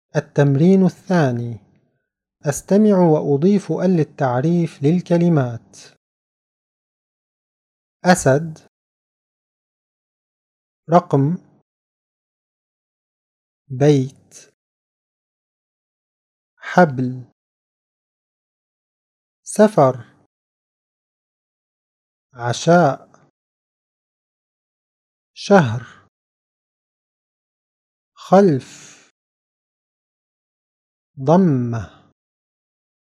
التمرين الثاني: أستمع وأضيف ال التعريف للكلمات. أسد، رقم، بيت، حبل، سفر، عشاء، شهر، خلف، ضمة.